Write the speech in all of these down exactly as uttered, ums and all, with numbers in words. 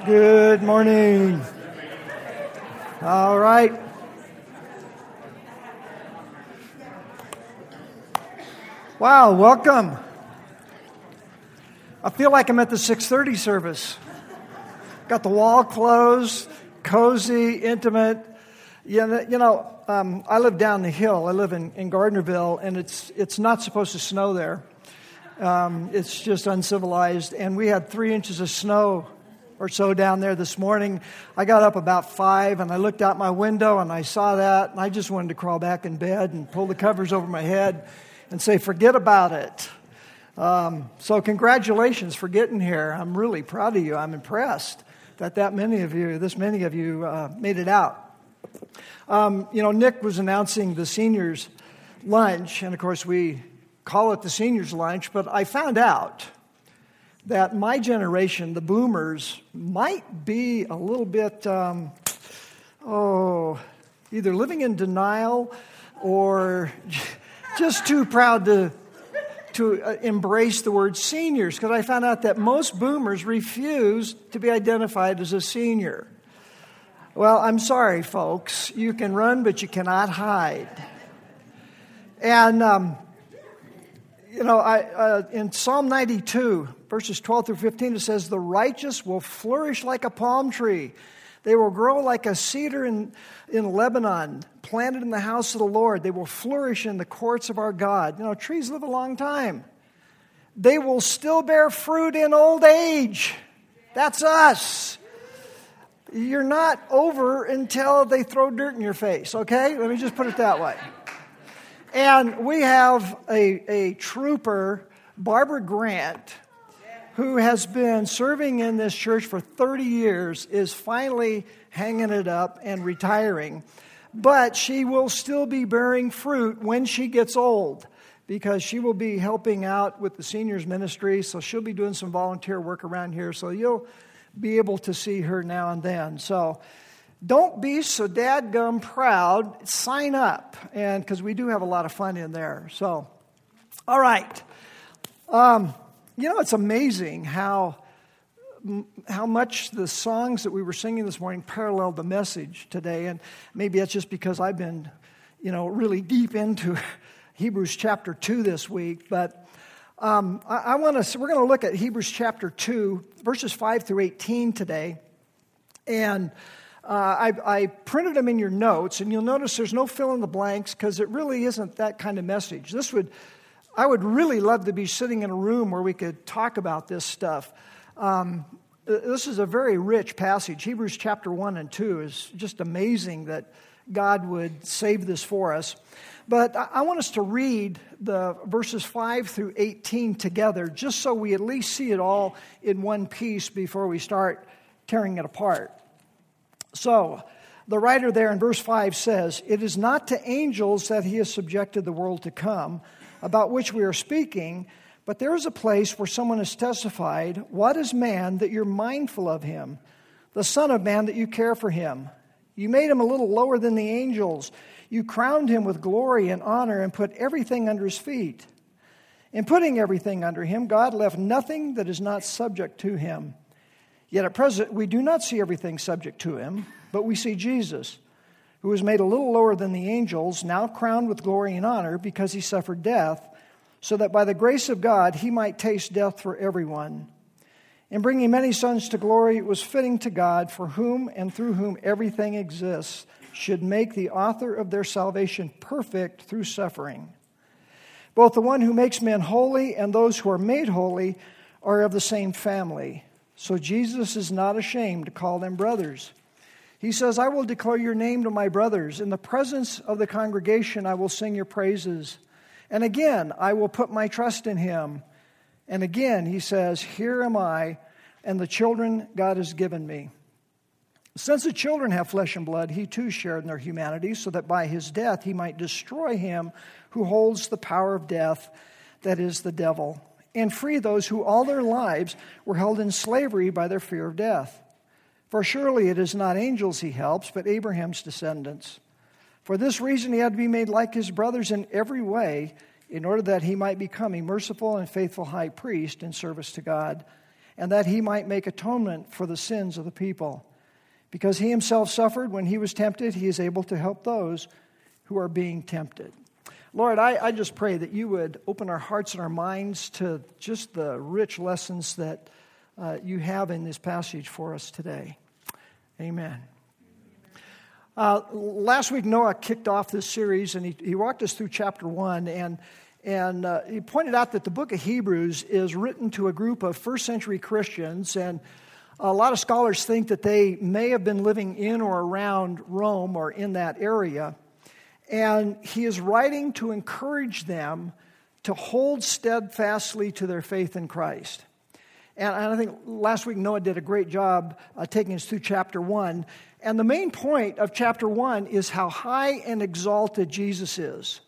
Good morning. All right. Wow, welcome. I feel like I'm at the six thirty service. Got the wall closed, cozy, intimate. You know, you know um, I live down the hill. I live in, in Gardnerville, and it's it's not supposed to snow there. Um, it's just uncivilized, and we had three inches of snow or so down there this morning. I got up about five, and I looked out my window, and I saw that, and I just wanted to crawl back in bed and pull the covers over my head and say, forget about it. Um, so congratulations for getting here. I'm really proud of you. I'm impressed that that many of you, this many of you, uh, made it out. Um, you know, Nick was announcing the seniors' lunch, and of course we call it the seniors' lunch, but I found out that my generation, the boomers, might be a little bit, um, oh, either living in denial or just too proud to to uh, embrace the word seniors, because I found out that most boomers refuse to be identified as a senior. Well, I'm sorry, folks. You can run, but you cannot hide. And, um, you know, I, uh, in Psalm ninety-two, verses twelve through fifteen, it says, the righteous will flourish like a palm tree. They will grow like a cedar in, in Lebanon, planted in the house of the Lord. They will flourish in the courts of our God. You know, trees live a long time. They will still bear fruit in old age. That's us. You're not over until they throw dirt in your face, okay? Let me just put it that way. And we have a, a trooper, Barbara Grant, who has been serving in this church for thirty years, is finally hanging it up and retiring. But she will still be bearing fruit when she gets old, because she will be helping out with the seniors ministry, so she'll be doing some volunteer work around here, so you'll be able to see her now and then. So don't be so dadgum proud. Sign up, and because we do have a lot of fun in there. So, all right. Um, you know, it's amazing how how much the songs that we were singing this morning paralleled the message today, and maybe that's just because I've been, you know, really deep into Hebrews chapter two this week. But um, I, I want to. We're going to look at Hebrews chapter two, verses five through eighteen today, and Uh, I, I printed them in your notes, and you'll notice there's no fill in the blanks because it really isn't that kind of message. This would, I would really love to be sitting in a room where we could talk about this stuff. Um, this is a very rich passage. Hebrews chapter one and two is just amazing that God would save this for us. But I, I want us to read the verses five through eighteen together, just so we at least see it all in one piece before we start tearing it apart. So, the writer there in verse five says, it is not to angels that he has subjected the world to come, about which we are speaking, but there is a place where someone has testified, what is man that you're mindful of him, the son of man that you care for him? You made him a little lower than the angels. You crowned him with glory and honor and put everything under his feet. In putting everything under him, God left nothing that is not subject to him. Yet at present, we do not see everything subject to him, but we see Jesus, who was made a little lower than the angels, now crowned with glory and honor because he suffered death, so that by the grace of God he might taste death for everyone. In bringing many sons to glory, it was fitting to God, for whom and through whom everything exists, should make the author of their salvation perfect through suffering. Both the one who makes men holy and those who are made holy are of the same family. So Jesus is not ashamed to call them brothers. He says, I will declare your name to my brothers. In the presence of the congregation, I will sing your praises. And again, I will put my trust in him. And again, he says, here am I, and the children God has given me. Since the children have flesh and blood, he too shared in their humanity, so that by his death he might destroy him who holds the power of death, that is the devil, and free those who all their lives were held in slavery by their fear of death. For surely it is not angels he helps, but Abraham's descendants. For this reason he had to be made like his brothers in every way, in order that he might become a merciful and faithful high priest in service to God, and that he might make atonement for the sins of the people. Because he himself suffered when he was tempted, he is able to help those who are being tempted. Lord, I, I just pray that you would open our hearts and our minds to just the rich lessons that uh, you have in this passage for us today. Amen. Uh, last week, Noah kicked off this series, and he, he walked us through chapter one, and and uh, he pointed out that the book of Hebrews is written to a group of first century Christians, and a lot of scholars think that they may have been living in or around Rome or in that area, and he is writing to encourage them to hold steadfastly to their faith in Christ. And I think last week Noah did a great job uh, taking us through chapter one. And the main point of chapter one is how high and exalted Jesus is.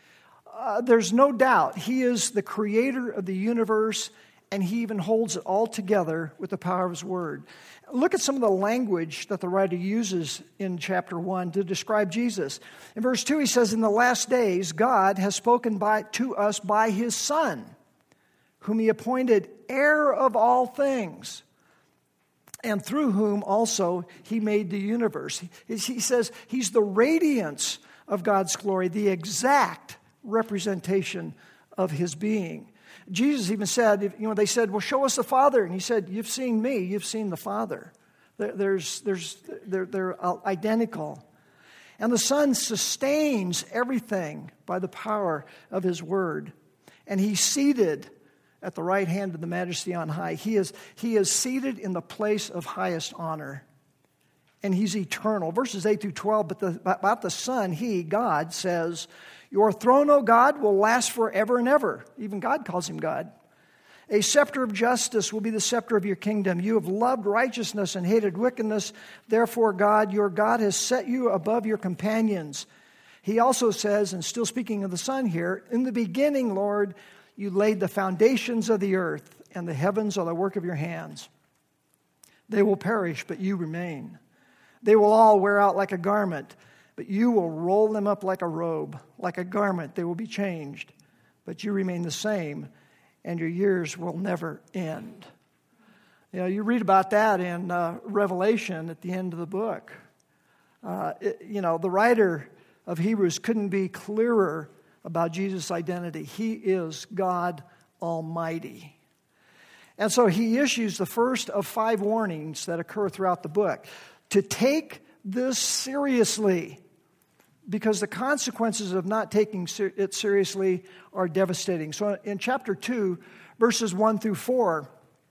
Uh, there's no doubt he is the creator of the universe, and he even holds it all together with the power of his word. Look at some of the language that the writer uses in chapter one to describe Jesus. In verse two, he says, "In the last days, God has spoken by, to us by his Son, whom he appointed heir of all things, and through whom also he made the universe." He, he says he's the radiance of God's glory, the exact representation of his being. Jesus even said, you know, they said, "Well, show us the Father." And he said, "You've seen me, you've seen the Father." There's, there's, they're, they're identical. And the Son sustains everything by the power of his word. And he's seated at the right hand of the Majesty on high. He is, he is seated in the place of highest honor. And he's eternal. Verses eight through twelve, but the, about the Son, he, God, says, "Your throne, O God, will last forever and ever." Even God calls him God. "A scepter of justice will be the scepter of your kingdom. You have loved righteousness and hated wickedness. Therefore, God, your God, has set you above your companions." He also says, and still speaking of the Son here, "In the beginning, Lord, you laid the foundations of the earth, and the heavens are the work of your hands. They will perish, but you remain. They will all wear out like a garment, but you will roll them up like a robe. Like a garment, they will be changed, but you remain the same, and your years will never end." You know, you read about that in uh, Revelation at the end of the book. Uh, it, you know, the writer of Hebrews couldn't be clearer about Jesus' identity. He is God Almighty. And so he issues the first of five warnings that occur throughout the book to take this seriously, because the consequences of not taking it seriously are devastating. So in chapter two, verses one through four,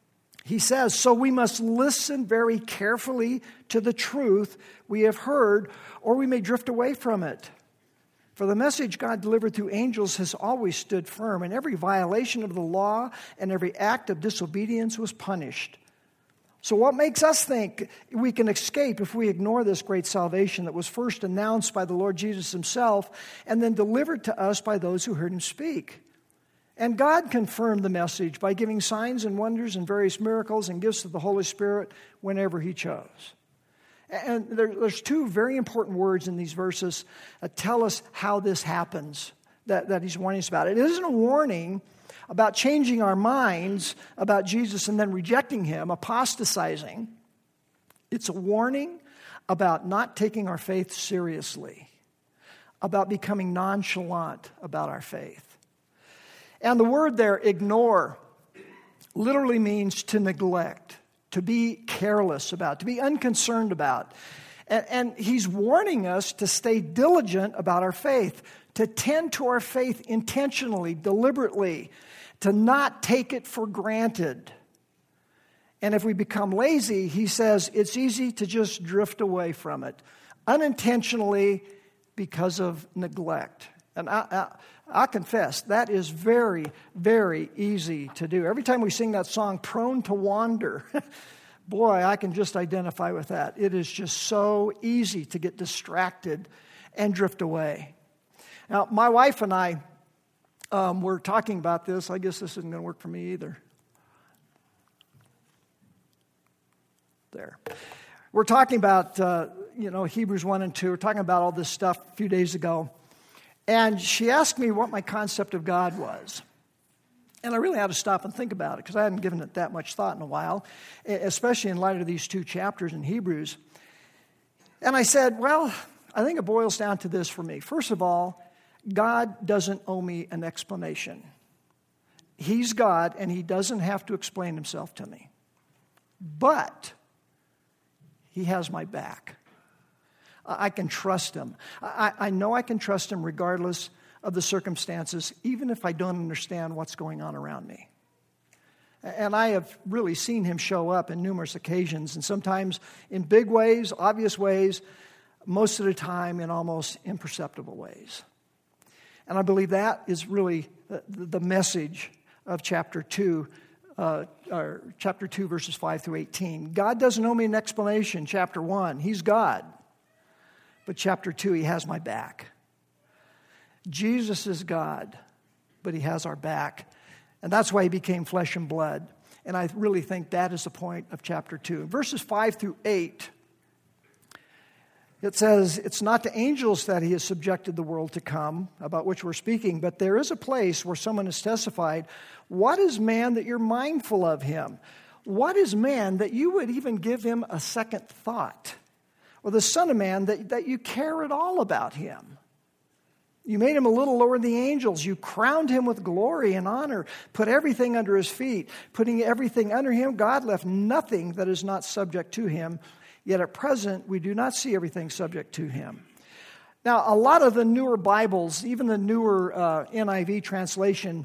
he says, "So we must listen very carefully to the truth we have heard, or we may drift away from it. For the message God delivered through angels has always stood firm, and every violation of the law and every act of disobedience was punished. So what makes us think we can escape if we ignore this great salvation that was first announced by the Lord Jesus himself and then delivered to us by those who heard him speak? And God confirmed the message by giving signs and wonders and various miracles and gifts of the Holy Spirit whenever he chose." And there, there's two very important words in these verses that tell us how this happens, that, that he's warning us about. It isn't a warning about changing our minds about Jesus and then rejecting him, apostatizing. It's a warning about not taking our faith seriously, about becoming nonchalant about our faith. And the word there, ignore, literally means to neglect, to be careless about, to be unconcerned about. And, and he's warning us to stay diligent about our faith, to tend to our faith intentionally, deliberately, to not take it for granted. And if we become lazy, he says it's easy to just drift away from it, unintentionally because of neglect. And I, I, I confess, that is very, very easy to do. Every time we sing that song, "Prone to Wander," boy, I can just identify with that. It is just so easy to get distracted and drift away. Now, my wife and I um, were talking about this. I guess this isn't going to work for me either. There. We're talking about, uh, you know, Hebrews one and two. We're talking about all this stuff a few days ago. And she asked me what my concept of God was. And I really had to stop and think about it because I hadn't given it that much thought in a while, especially in light of these two chapters in Hebrews. And I said, well, I think it boils down to this for me. First of all, God doesn't owe me an explanation. He's God, and he doesn't have to explain himself to me. But he has my back. I can trust him. I, I know I can trust him regardless of the circumstances, even if I don't understand what's going on around me. And I have really seen him show up in numerous occasions, and sometimes in big ways, obvious ways, most of the time in almost imperceptible ways. And I believe that is really the, the message of chapter two, uh, or chapter two, verses five through eighteen. God doesn't owe me an explanation. Chapter one, he's God. But chapter two, he has my back. Jesus is God, but he has our back. And that's why he became flesh and blood. And I really think that is the point of chapter two. In verses five through eight, it says, it's not to angels that he has subjected the world to come, about which we're speaking, but there is a place where someone has testified, what is man that you're mindful of him? What is man that you would even give him a second thought? Or the Son of Man that, that you care at all about him? You made him a little lower than the angels. You crowned him with glory and honor, put everything under his feet. Putting everything under him, God left nothing that is not subject to him. Yet at present, we do not see everything subject to him. Now, a lot of the newer Bibles, even the newer uh, N I V translation,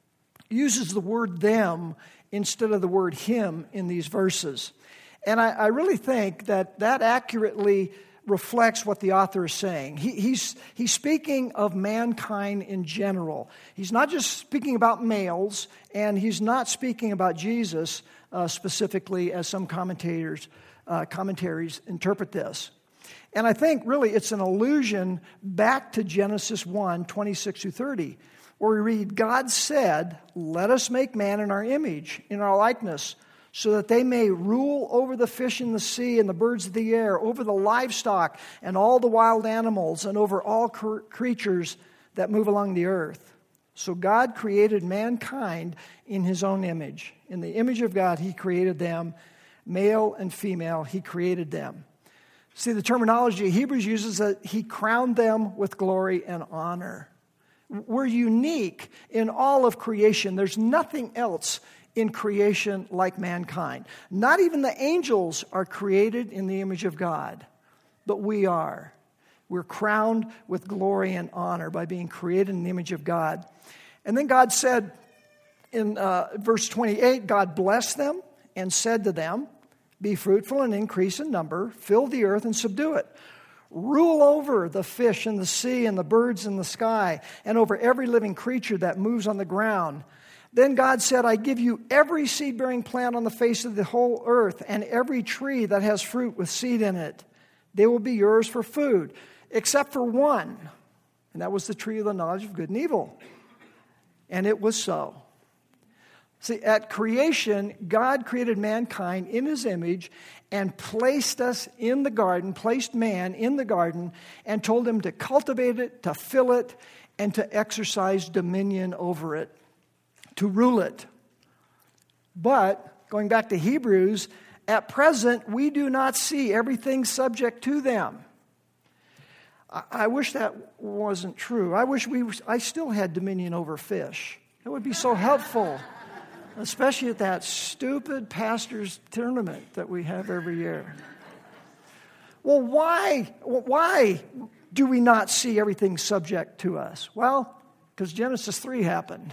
uses the word them instead of the word him in these verses. And I, I really think that that accurately reflects what the author is saying. He, he's, he's speaking of mankind in general. He's not just speaking about males, and he's not speaking about Jesus uh, specifically, as some commentators uh, commentaries interpret this. And I think really it's an allusion back to Genesis one, twenty-six through thirty, where we read, God said, let us make man in our image, in our likeness, so that they may rule over the fish in the sea and the birds of the air, over the livestock and all the wild animals, and over all cr- creatures that move along the earth. So God created mankind in his own image. In the image of God, he created them. Male and female, he created them. See, the terminology Hebrews uses that he crowned them with glory and honor. We're unique in all of creation. There's nothing else in creation like mankind. Not even the angels are created in the image of God, but we are. We're crowned with glory and honor by being created in the image of God. And then God said in uh, verse twenty-eight, God blessed them and said to them, be fruitful and increase in number, fill the earth and subdue it. Rule over the fish in the sea and the birds in the sky, and over every living creature that moves on the ground. Then God said, I give you every seed-bearing plant on the face of the whole earth, and every tree that has fruit with seed in it. They will be yours for food, except for one. And that was the tree of the knowledge of good and evil. And it was so. See, at creation, God created mankind in his image and placed us in the garden, placed man in the garden, and told him to cultivate it, to fill it, and to exercise dominion over it, to rule it. But, going back to Hebrews, at present, we do not see everything subject to them. I, I wish that wasn't true. I wish we. I still had dominion over fish. It would be so helpful. Especially at that stupid pastor's tournament that we have every year. Well, why, why do we not see everything subject to us? Well, because Genesis three happened.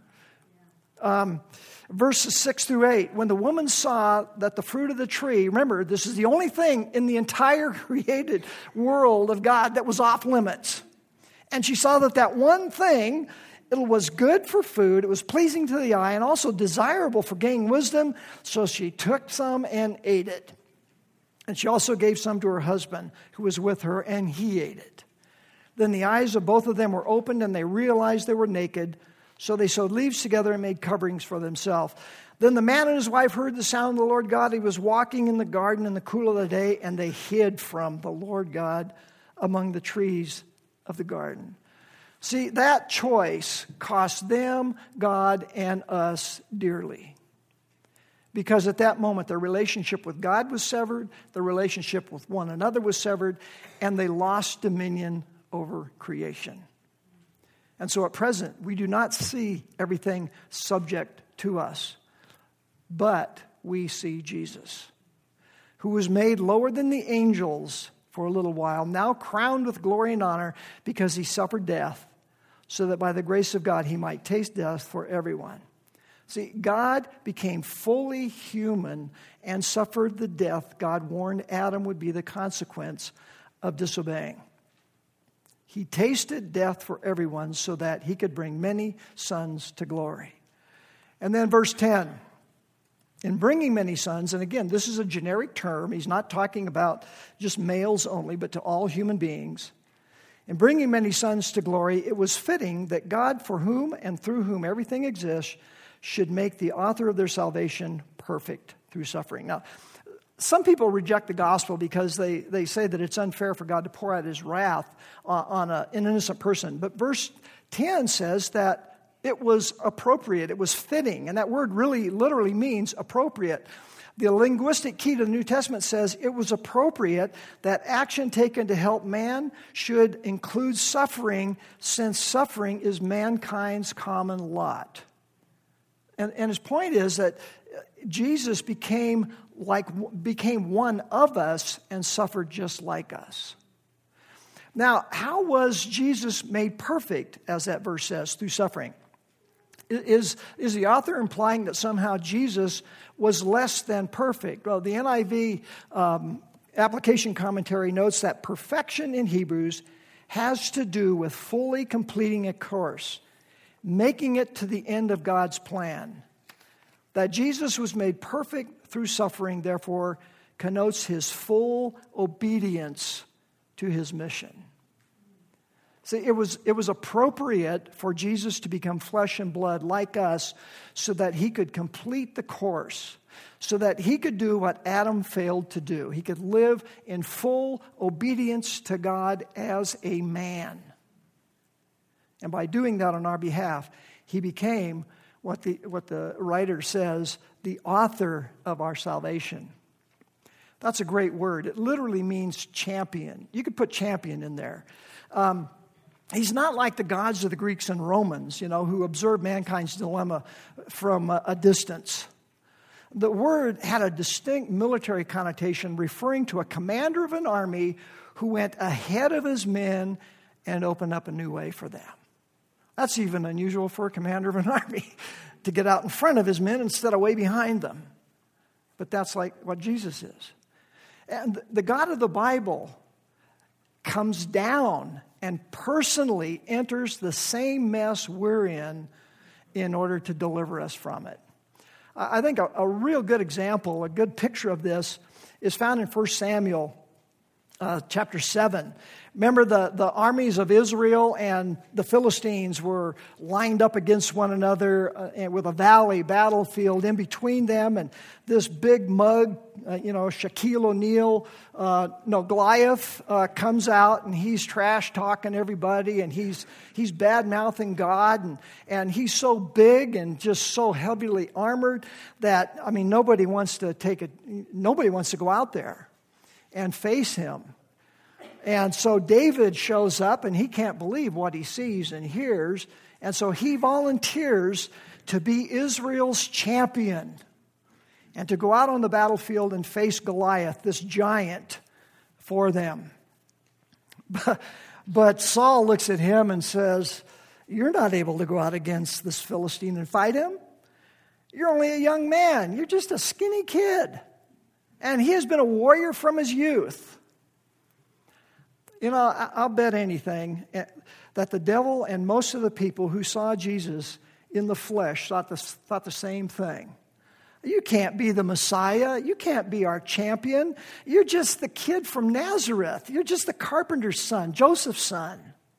um, verses six through eight, when the woman saw that the fruit of the tree, remember, this is the only thing in the entire created world of God that was off limits. And she saw that that one thing, it was good for food, it was pleasing to the eye, and also desirable for gaining wisdom. So she took some and ate it. And she also gave some to her husband who was with her, and he ate it. Then the eyes of both of them were opened, and they realized they were naked. So they sewed leaves together and made coverings for themselves. Then the man and his wife heard the sound of the Lord God. He was walking in the garden in the cool of the day, and they hid from the Lord God among the trees of the garden. See, that choice cost them, God, and us dearly. Because at that moment, their relationship with God was severed, their relationship with one another was severed, and they lost dominion over creation. And so at present, we do not see everything subject to us, but we see Jesus, who was made lower than the angels for a little while, now crowned with glory and honor because he suffered death, so that by the grace of God he might taste death for everyone. See, God became fully human and suffered the death God warned Adam would be the consequence of disobeying. He tasted death for everyone so that he could bring many sons to glory. And then verse ten, in bringing many sons, and again, this is a generic term. He's not talking about just males only, but to all human beings. In bringing many sons to glory, it was fitting that God, for whom and through whom everything exists, should make the author of their salvation perfect through suffering. Now, some people reject the gospel because they, they say that it's unfair for God to pour out his wrath uh, on a, an innocent person. But verse ten says that it was appropriate, it was fitting, and that word really literally means appropriate. The linguistic key to the New Testament says it was appropriate that action taken to help man should include suffering, since suffering is mankind's common lot. And, and his point is that Jesus became like became one of us and suffered just like us. Now, how was Jesus made perfect, as that verse says, through suffering? Is, is the author implying that somehow Jesus was less than perfect? Well, the N I V um, application commentary notes that perfection in Hebrews has to do with fully completing a course, making it to the end of God's plan. That Jesus was made perfect through suffering, therefore, connotes his full obedience to his mission. See, it was, it was appropriate for Jesus to become flesh and blood like us so that he could complete the course, so that he could do what Adam failed to do. He could live in full obedience to God as a man. And by doing that on our behalf, he became what the, what the writer says, the author of our salvation. That's a great word. It literally means champion. You could put champion in there. Um, he's not like the gods of the Greeks and Romans, you know, who observed mankind's dilemma from a, a distance. The word had a distinct military connotation referring to a commander of an army who went ahead of his men and opened up a new way for them. That's even unusual for a commander of an army, to get out in front of his men instead of way behind them. But that's like what Jesus is. And the God of the Bible comes down and personally enters the same mess we're in in order to deliver us from it. I think a, a real good example, a good picture of this is found in First Samuel uh, chapter seven. Remember, the, the armies of Israel and the Philistines were lined up against one another uh, with a valley battlefield in between them, and this big mug, uh, you know, Shaquille O'Neal, uh, no, Goliath uh, comes out, and he's trash-talking everybody, and he's he's bad-mouthing God, and, and he's so big and just so heavily armored that, I mean, nobody wants to take it, nobody wants to go out there and face him. And so David shows up, and he can't believe what he sees and hears. And so he volunteers to be Israel's champion and to go out on the battlefield and face Goliath, this giant, for them. But, but Saul looks at him and says, "You're not able to go out against this Philistine and fight him. You're only a young man. You're just a skinny kid. And he has been a warrior from his youth." You know, I'll bet anything that the devil and most of the people who saw Jesus in the flesh thought the, thought the same thing. You can't be the Messiah. You can't be our champion. You're just the kid from Nazareth. You're just the carpenter's son, Joseph's son.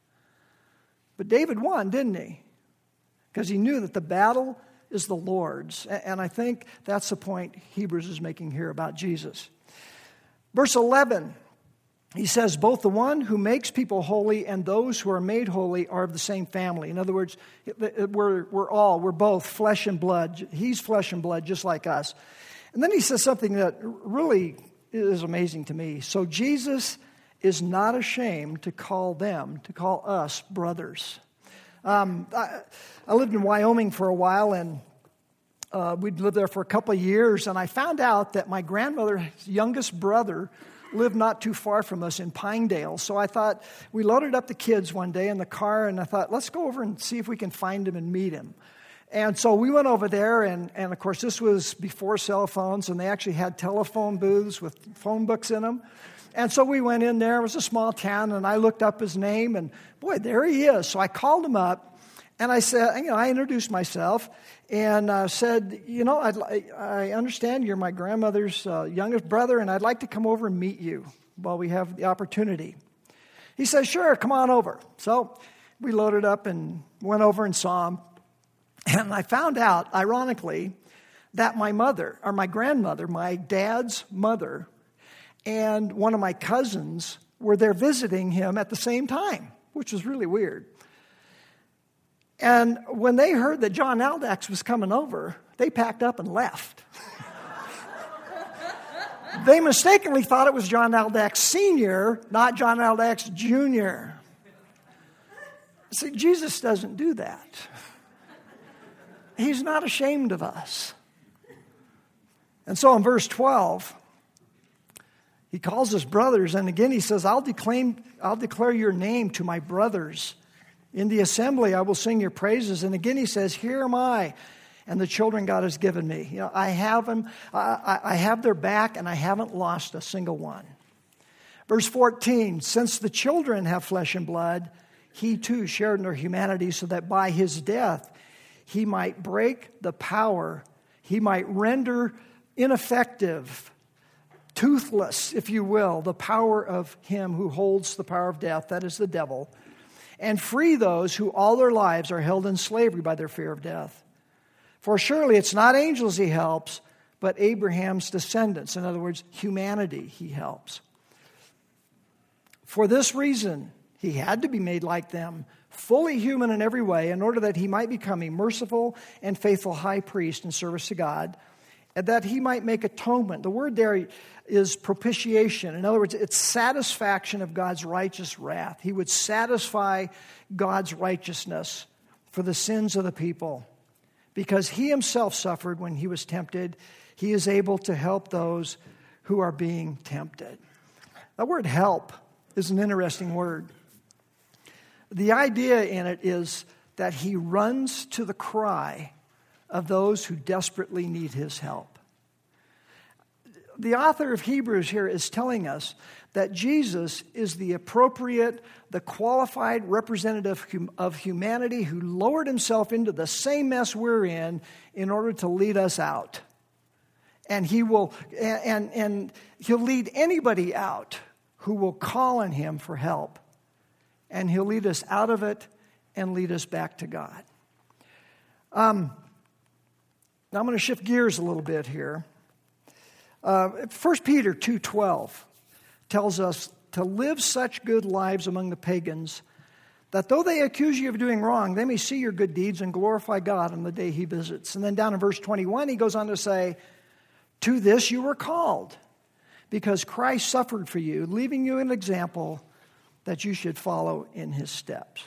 But David won, didn't he? Because he knew that the battle is the Lord's. And I think that's the point Hebrews is making here about Jesus. Verse eleven. he says, both the one who makes people holy and those who are made holy are of the same family. In other words, we're, we're all, we're both flesh and blood. He's flesh and blood, just like us. And then he says something that really is amazing to me. So Jesus is not ashamed to call them, to call us brothers. Um, I, I lived in Wyoming for a while, and uh, we'd lived there for a couple of years, and I found out that my grandmother's youngest brother lived not too far from us in Pinedale. So I thought, we loaded up the kids one day in the car, and I thought, let's go over and see if we can find him and meet him. And so we went over there, and, and of course, this was before cell phones, and they actually had telephone booths with phone books in them. And so we went in there. It was a small town, and I looked up his name, and boy, there he is. So I called him up, and I said, you know, I introduced myself, and uh, said, you know, I'd, I understand you're my grandmother's uh, youngest brother, and I'd like to come over and meet you while we have the opportunity. He said, sure, come on over. So we loaded up and went over and saw him. And I found out, ironically, that my mother, or my grandmother, my dad's mother, and one of my cousins were there visiting him at the same time, which was really weird. And when they heard that John Aldax was coming over, they packed up and left. They mistakenly thought it was John Aldax Senior, not John Aldax Junior See, Jesus doesn't do that. He's not ashamed of us. And so in verse twelve, he calls us brothers, and again he says, I'll declaim, I'll declare your name to my brothers. In the assembly I will sing your praises. And again he says, here am I, and the children God has given me. You know, I have them, I, I have their back, and I haven't lost a single one. Verse fourteen, since the children have flesh and blood, he too shared in their humanity, so that by his death he might break the power, he might render ineffective, toothless, if you will, the power of him who holds the power of death, that is the devil, and free those who all their lives are held in slavery by their fear of death. For surely it's not angels he helps, but Abraham's descendants. In other words, humanity he helps. For this reason, he had to be made like them, fully human in every way, in order that he might become a merciful and faithful high priest in service to God, and that he might make atonement. The word there is propitiation. In other words, it's satisfaction of God's righteous wrath. He would satisfy God's righteousness for the sins of the people. Because he himself suffered when he was tempted, he is able to help those who are being tempted. That word help is an interesting word. The idea in it is that he runs to the cry of those who desperately need his help. The author of Hebrews here is telling us that Jesus is the appropriate, the qualified representative of humanity who lowered himself into the same mess we're in in order to lead us out. And he will, and, and he'll lead anybody out who will call on him for help. And he'll lead us out of it and lead us back to God. Um, now I'm going to shift gears a little bit here. Uh, First Peter two twelve tells us to live such good lives among the pagans that though they accuse you of doing wrong, they may see your good deeds and glorify God on the day he visits. And then down in verse twenty-one, he goes on to say, to this you were called, because Christ suffered for you, leaving you an example that you should follow in his steps.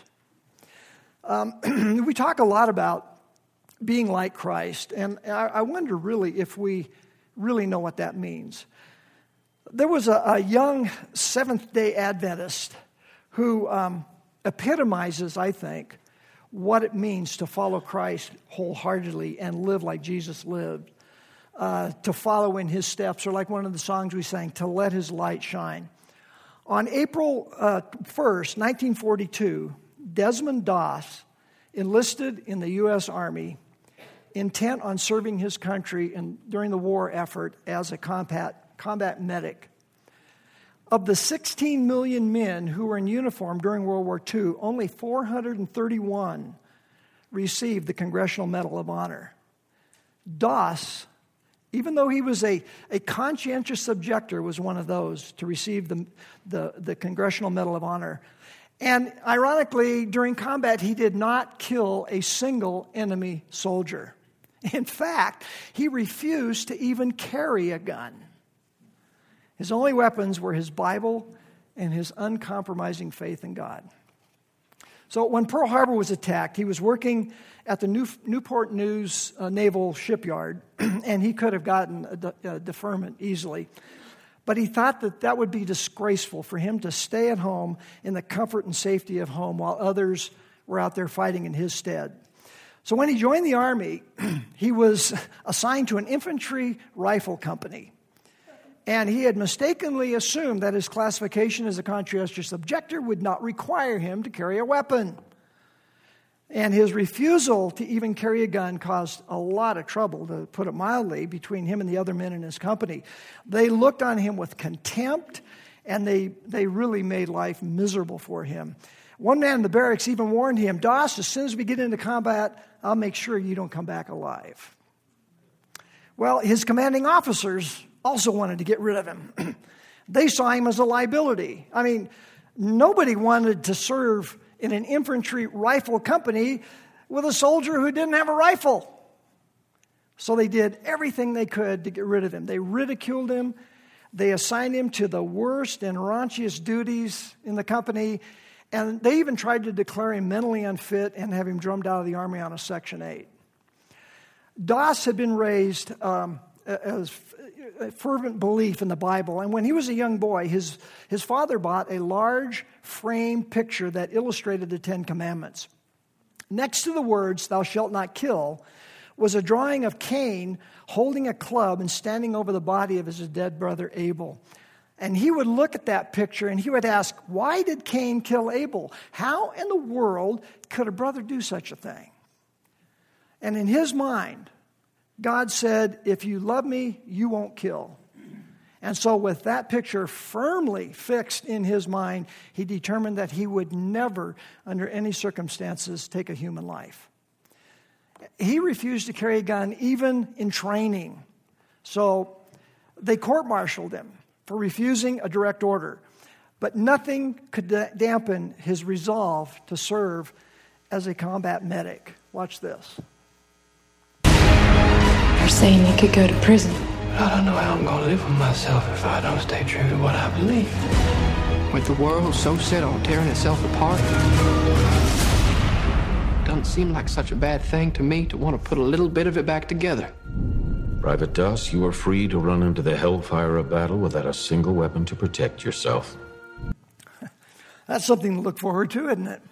Um, we talk a lot about being like Christ, and I, I wonder really if we really know what that means. There was a, a young Seventh-day Adventist who um, epitomizes, I think, what it means to follow Christ wholeheartedly and live like Jesus lived, uh, to follow in his steps, or like one of the songs we sang, to let his light shine. On April uh, first, nineteen forty-two, Desmond Doss enlisted in the U S Army, intent on serving his country in, during the war effort as a combat, combat medic. Of the sixteen million men who were in uniform during World War Two, only four hundred thirty-one received the Congressional Medal of Honor. Doss Even though he was a, a conscientious objector, was one of those to receive the, the, the Congressional Medal of Honor. And ironically, during combat, he did not kill a single enemy soldier. In fact, he refused to even carry a gun. His only weapons were his Bible and his uncompromising faith in God. So when Pearl Harbor was attacked, he was working at the New, Newport News uh, Naval Shipyard, and he could have gotten a, de- a deferment easily. But he thought that that would be disgraceful for him to stay at home in the comfort and safety of home while others were out there fighting in his stead. So when he joined the Army, he was assigned to an infantry rifle company. And he had mistakenly assumed that his classification as a conscientious objector would not require him to carry a weapon. And his refusal to even carry a gun caused a lot of trouble, to put it mildly, between him and the other men in his company. They looked on him with contempt, and they, they really made life miserable for him. One man in the barracks even warned him, "Doss, as soon as we get into combat, I'll make sure you don't come back alive." Well, his commanding officers also wanted to get rid of him. They saw him as a liability. I mean, nobody wanted to serve in an infantry rifle company with a soldier who didn't have a rifle. So they did everything they could to get rid of him. They ridiculed him. They assigned him to the worst and raunchiest duties in the company. And they even tried to declare him mentally unfit and have him drummed out of the Army on a Section eight. Doss had been raised um, as a fervent belief in the Bible. And when he was a young boy, his, his father bought a large framed picture that illustrated the Ten Commandments. Next to the words, "Thou shalt not kill," was a drawing of Cain holding a club and standing over the body of his dead brother Abel. And he would look at that picture and he would ask, why did Cain kill Abel? How in the world could a brother do such a thing? And in his mind, God said, if you love me, you won't kill. And so with that picture firmly fixed in his mind, he determined that he would never, under any circumstances, take a human life. He refused to carry a gun even in training. So they court-martialed him for refusing a direct order. But nothing could dampen his resolve to serve as a combat medic. Watch this. You're saying you could go to prison? I don't know how I'm going to live with myself if I don't stay true to what I believe. With the world so set on tearing itself apart, it doesn't seem like such a bad thing to me to want to put a little bit of it back together. Private Doss, you are free to run into the hellfire of battle without a single weapon to protect yourself. That's something to look forward to, isn't it?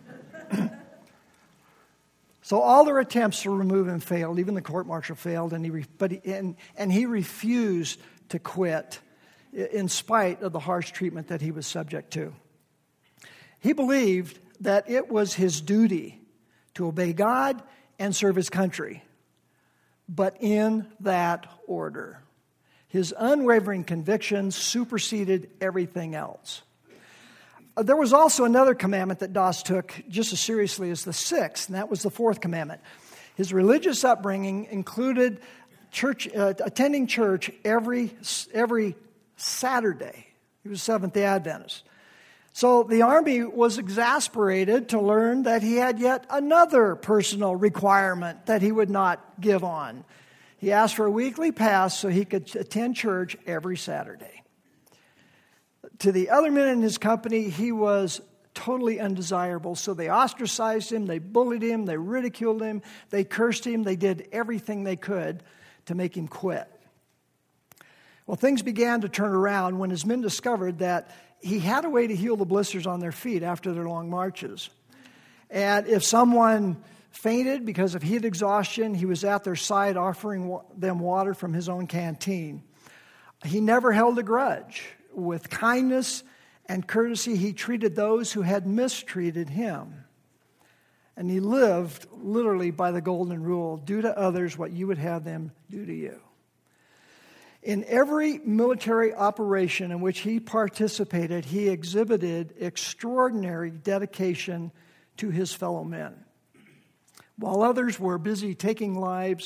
So all their attempts to remove him failed. Even the court-martial failed, and he re- but he, and, and he refused to quit in spite of the harsh treatment that he was subject to. He believed that it was his duty to obey God and serve his country, but in that order. His unwavering convictions superseded everything else. There was also another commandment that Doss took just as seriously as the sixth, and that was the fourth commandment. His religious upbringing included church, uh, attending church every, every Saturday. He was Seventh-day Adventist. So the Army was exasperated to learn that he had yet another personal requirement that he would not give on. He asked for a weekly pass so he could attend church every Saturday. To the other men in his company, he was totally undesirable. So they ostracized him, they bullied him, they ridiculed him, they cursed him, they did everything they could to make him quit. Well, things began to turn around when his men discovered that he had a way to heal the blisters on their feet after their long marches. And if someone fainted because of heat exhaustion, he was at their side offering them water from his own canteen. He never held a grudge. With kindness and courtesy, he treated those who had mistreated him. And he lived literally by the golden rule, do to others what you would have them do to you. In every military operation in which he participated, he exhibited extraordinary dedication to his fellow men. While others were busy taking lives,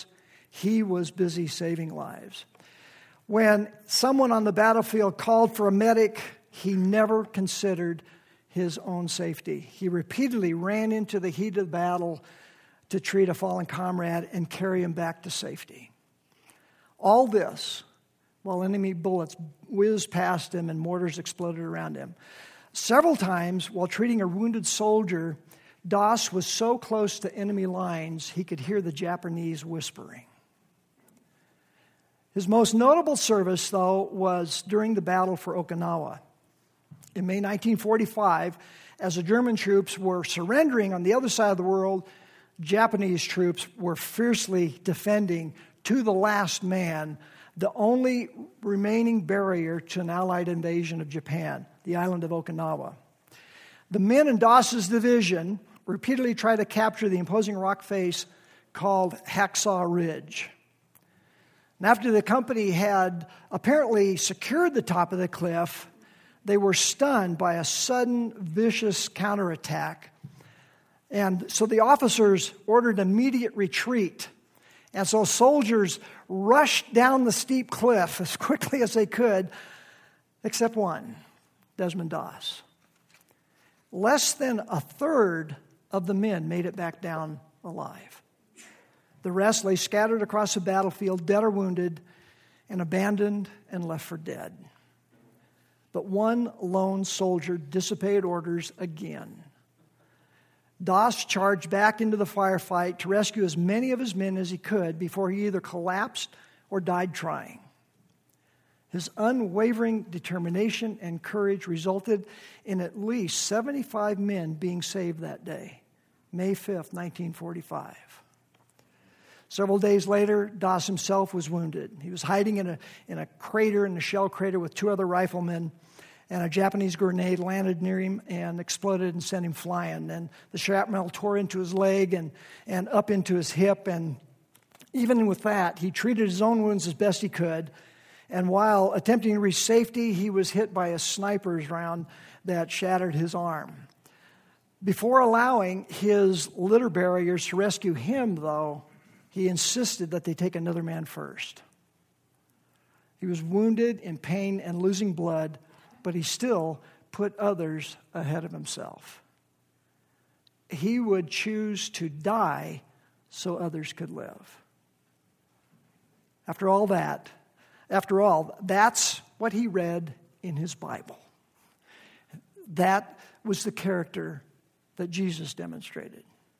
He was busy saving lives. When someone on the battlefield called for a medic, he never considered his own safety. He repeatedly ran into the heat of the battle to treat a fallen comrade and carry him back to safety. All this while enemy bullets whizzed past him and mortars exploded around him. Several times while treating a wounded soldier, Doss was so close to enemy lines he could hear the Japanese whispering. His most notable service, though, was during the battle for Okinawa. In May nineteen forty-five, as the German troops were surrendering on the other side of the world, Japanese troops were fiercely defending to the last man the only remaining barrier to an Allied invasion of Japan, the island of Okinawa. The men in Doss's division repeatedly tried to capture the imposing rock face called Hacksaw Ridge. And after the company had apparently secured the top of the cliff, they were stunned by a sudden, vicious counterattack. And so the officers ordered immediate retreat. And so soldiers rushed down the steep cliff as quickly as they could, except one, Desmond Doss. Less than a third of the men made it back down alive. The rest lay scattered across the battlefield, dead or wounded, and abandoned and left for dead. But one lone soldier disobeyed orders again. Doss charged back into the firefight to rescue as many of his men as he could before he either collapsed or died trying. His unwavering determination and courage resulted in at least seventy-five men being saved that day, May fifth, nineteen forty-five. Several days later, Doss himself was wounded. He was hiding in a, in a crater, in a shell crater with two other riflemen, and a Japanese grenade landed near him and exploded and sent him flying. And the shrapnel tore into his leg and, and up into his hip. And even with that, he treated his own wounds as best he could. And while attempting to reach safety, he was hit by a sniper's round that shattered his arm. Before allowing his litter bearers to rescue him, though, he insisted that they take another man first. He was wounded, in pain, and losing blood, but he still put others ahead of himself. He would choose to die so others could live. After all that, after all, that's what he read in his Bible. That was the character that Jesus demonstrated.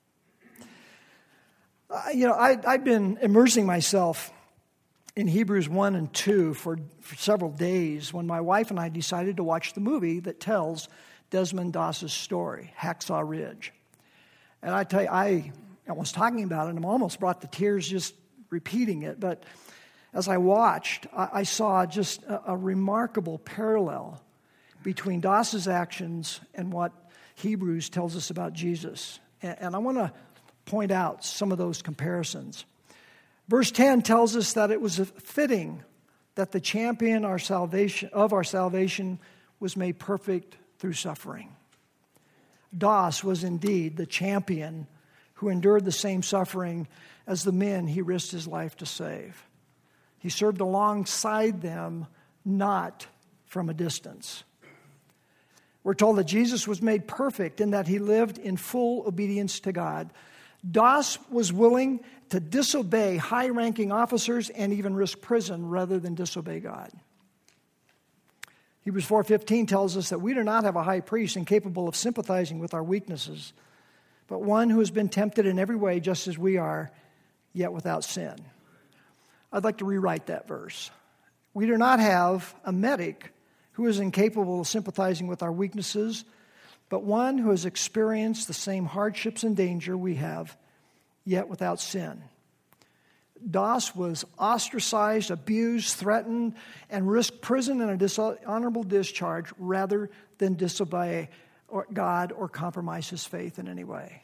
Uh, you know, I, I've been immersing myself in Hebrews one and two for, for several days when my wife and I decided to watch the movie that tells Desmond Doss's story, Hacksaw Ridge. And I tell you, I, I was talking about it and I'm almost brought to tears just repeating it. But as I watched, I, I saw just a, a remarkable parallel between Doss's actions and what Hebrews tells us about Jesus. And, and I want to point out some of those comparisons. Verse ten tells us that it was fitting that the champion our salvation, of our salvation was made perfect through suffering. Doss was indeed the champion who endured the same suffering as the men he risked his life to save. He served alongside them, not from a distance. We're told that Jesus was made perfect in that he lived in full obedience to God. Doss was willing to disobey high-ranking officers and even risk prison rather than disobey God. Hebrews four fifteen tells us that we do not have a high priest incapable of sympathizing with our weaknesses, but one who has been tempted in every way just as we are, yet without sin. I'd like to rewrite that verse. We do not have a medic who is incapable of sympathizing with our weaknesses, but one who has experienced the same hardships and danger we have, yet without sin. Doss was ostracized, abused, threatened, and risked prison and a dishonorable discharge rather than disobey God or compromise his faith in any way.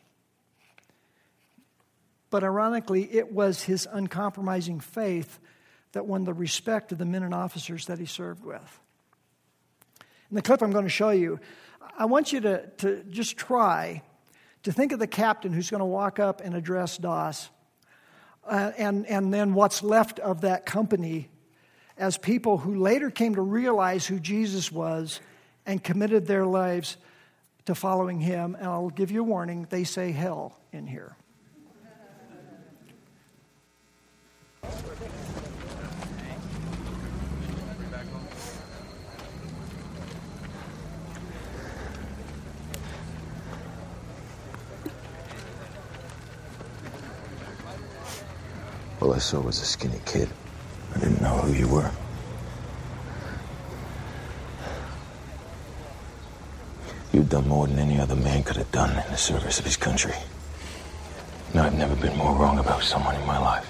But ironically, it was his uncompromising faith that won the respect of the men and officers that he served with. In the clip I'm going to show you, I want you to, to just try to think of the captain who's going to walk up and address Doss. uh, and, and then what's left of that company as people who later came to realize who Jesus was and committed their lives to following him. And I'll give you a warning, they say hell in here. All I saw was a skinny kid. I didn't know who you were. You've done more than any other man could have done in the service of his country. And I've never been more wrong about someone in my life.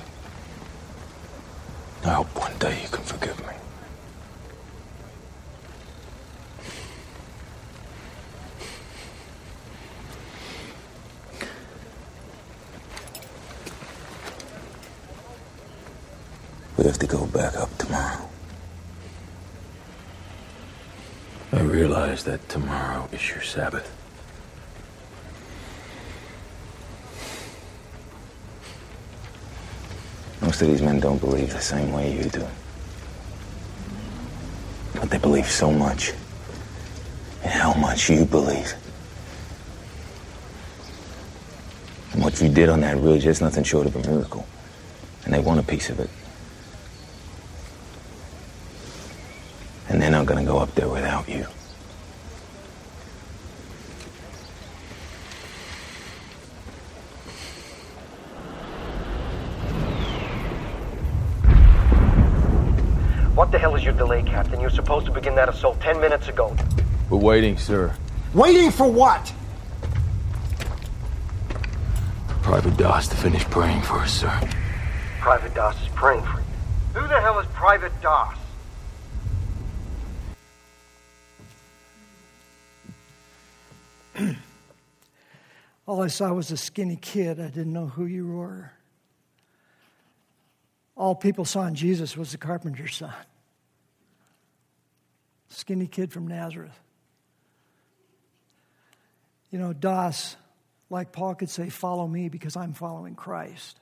I hope one day you can forgive me. We have to go back up tomorrow. I realize that tomorrow is your Sabbath. Most of these men don't believe the same way you do. But they believe so much in how much you believe. And what you did on that ridge is nothing short of a miracle. And they want a piece of it. And they're not gonna go up there without you. What the hell is your delay, Captain? You're supposed to begin that assault ten minutes ago. We're waiting, sir. Waiting for what? Private Doss to finish praying for us, sir. Private Doss is praying for you. Who the hell is Private Doss? All I saw was a skinny kid. I didn't know who you were. All people saw in Jesus was the carpenter's son. Skinny kid from Nazareth. You know, Doss, like Paul could say, follow me because I'm following Christ.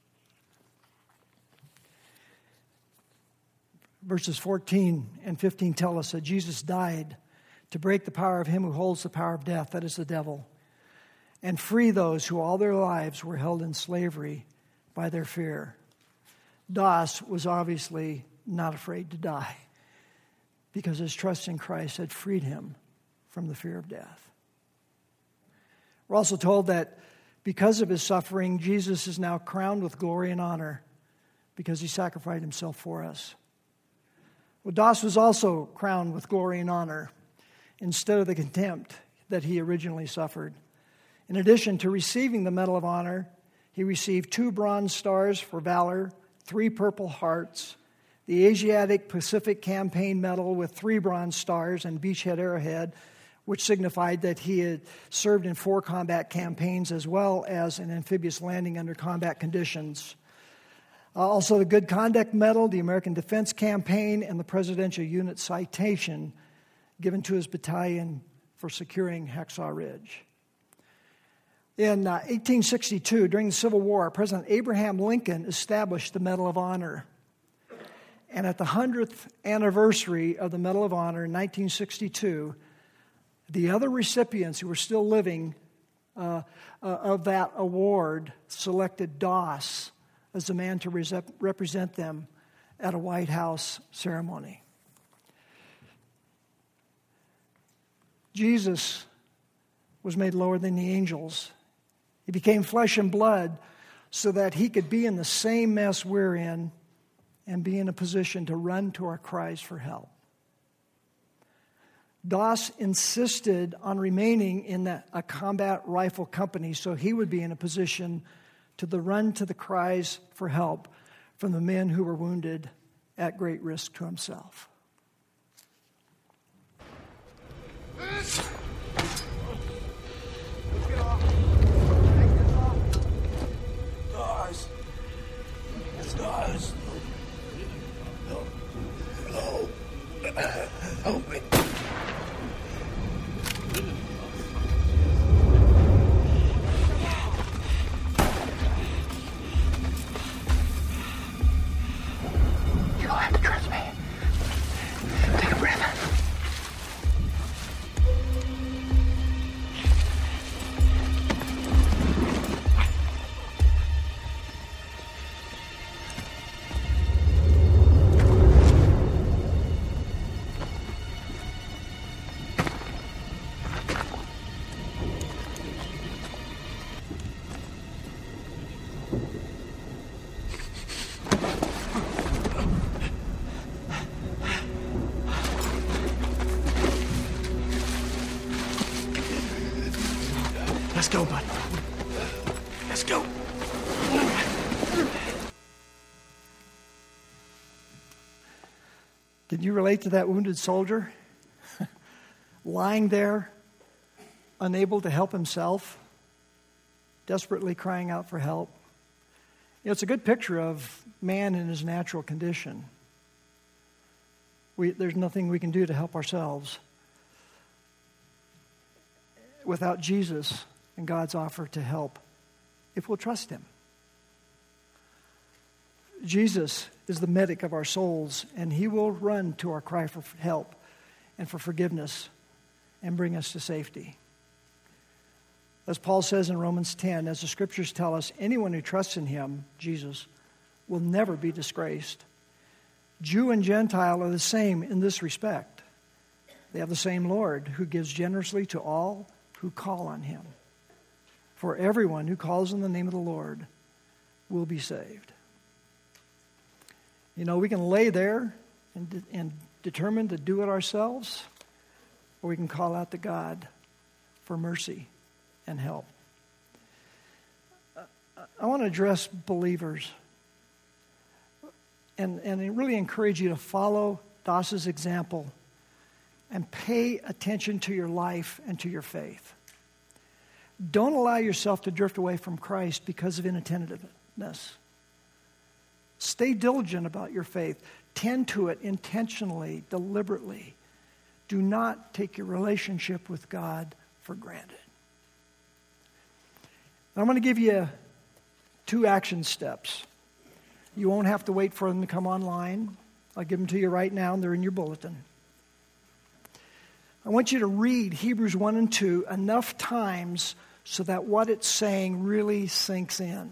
Verses fourteen and fifteen tell us that Jesus died to break the power of him who holds the power of death, that is the devil, and free those who all their lives were held in slavery by their fear. Doss was obviously not afraid to die because his trust in Christ had freed him from the fear of death. We're also told that because of his suffering, Jesus is now crowned with glory and honor because he sacrificed himself for us. Well, Doss was also crowned with glory and honor instead of the contempt that he originally suffered. In addition to receiving the Medal of Honor, he received two bronze stars for valor, three Purple Hearts, the Asiatic Pacific Campaign Medal with three bronze stars and Beachhead Arrowhead, which signified that he had served in four combat campaigns as well as an amphibious landing under combat conditions. Uh, also the Good Conduct Medal, the American Defense Campaign, and the Presidential Unit Citation given to his battalion for securing Hacksaw Ridge. In uh, eighteen sixty-two, during the Civil War, President Abraham Lincoln established the Medal of Honor. And at the hundredth anniversary of the Medal of Honor in nineteen sixty-two, the other recipients who were still living uh, uh, of that award selected Doss as the man to res- represent them at a White House ceremony. Jesus was made lower than the angels. He became flesh and blood so that he could be in the same mess we're in and be in a position to run to our cries for help. Doss insisted on remaining in the, a combat rifle company so he would be in a position to the run to the cries for help from the men who were wounded at great risk to himself. Doss. It's Doss. Help. Help. Help me. Let's go, bud. Let's go. Did you relate to that wounded soldier? Lying there, unable to help himself, desperately crying out for help. You know, it's a good picture of man in his natural condition. We, there's nothing we can do to help ourselves without Jesus and God's offer to help if we'll trust him. Jesus is the medic of our souls, and he will run to our cry for help and for forgiveness and bring us to safety. As Paul says in Romans ten, as the scriptures tell us, anyone who trusts in him, Jesus, will never be disgraced. Jew and Gentile are the same in this respect. They have the same Lord who gives generously to all who call on him. For everyone who calls on the name of the Lord will be saved. You know, we can lay there and, de- and determine to do it ourselves, or we can call out to God for mercy and help. I want to address believers and, and really encourage you to follow Das's example and pay attention to your life and to your faith. Don't allow yourself to drift away from Christ because of inattentiveness. Stay diligent about your faith. Tend to it intentionally, deliberately. Do not take your relationship with God for granted. And I'm going to give you two action steps. You won't have to wait for them to come online. I'll give them to you right now, and they're in your bulletin. I want you to read Hebrews one and two enough times so that what it's saying really sinks in.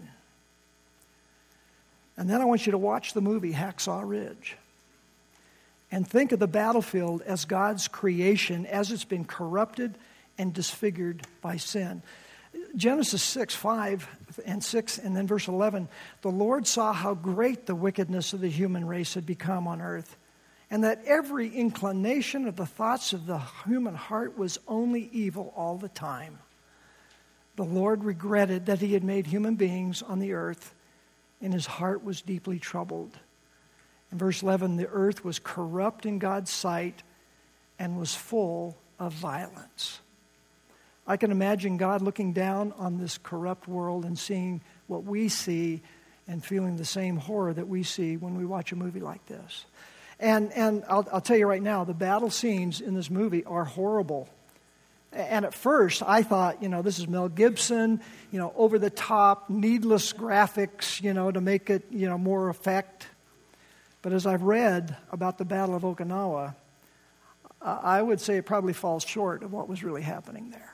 And then I want you to watch the movie Hacksaw Ridge and think of the battlefield as God's creation as it's been corrupted and disfigured by sin. Genesis six, five and six, and then verse eleven, the Lord saw how great the wickedness of the human race had become on earth, and that every inclination of the thoughts of the human heart was only evil all the time. The Lord regretted that he had made human beings on the earth, and his heart was deeply troubled. In verse eleven, the earth was corrupt in God's sight and was full of violence. I can imagine God looking down on this corrupt world and seeing what we see and feeling the same horror that we see when we watch a movie like this. And and I'll, I'll tell you right now, the battle scenes in this movie are horrible. And at first, I thought, you know, this is Mel Gibson, you know, over the top, needless graphics, you know, to make it, you know, more effect. But as I've read about the Battle of Okinawa, uh, I would say it probably falls short of what was really happening there.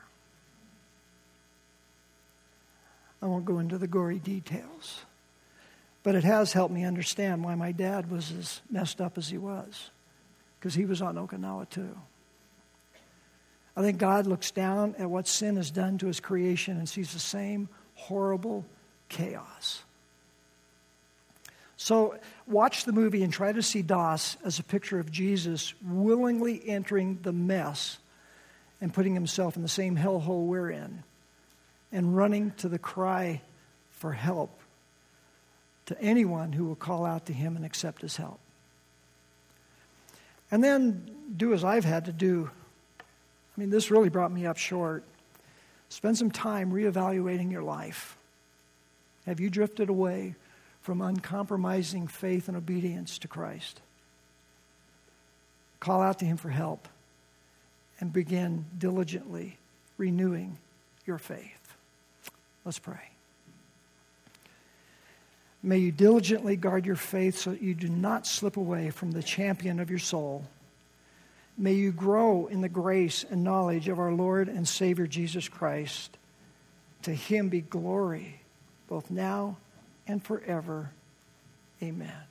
I won't go into the gory details. But it has helped me understand why my dad was as messed up as he was, because he was on Okinawa too. I think God looks down at what sin has done to his creation and sees the same horrible chaos. So watch the movie and try to see Das as a picture of Jesus willingly entering the mess and putting himself in the same hellhole we're in and running to the cry for help to anyone who will call out to him and accept his help. And then do as I've had to do. I mean, this really brought me up short. Spend some time reevaluating your life. Have you drifted away from uncompromising faith and obedience to Christ? Call out to him for help and begin diligently renewing your faith. Let's pray. May you diligently guard your faith so that you do not slip away from the champion of your soul. May you grow in the grace and knowledge of our Lord and Savior Jesus Christ. To him be glory, both now and forever. Amen.